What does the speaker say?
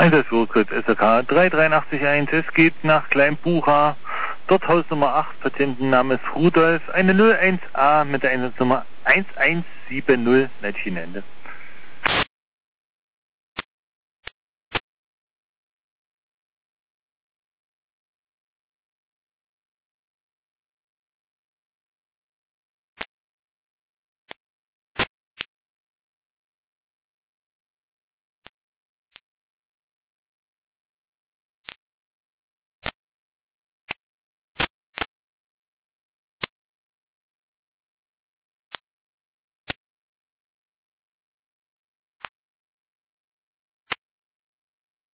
Einsatzurkurs SRK 3881, es geht nach Kleinbucha, dort Hausnummer 8, Patientenname ist Rudolf, eine 01A mit der Einsatznummer 1170, Mädchenende.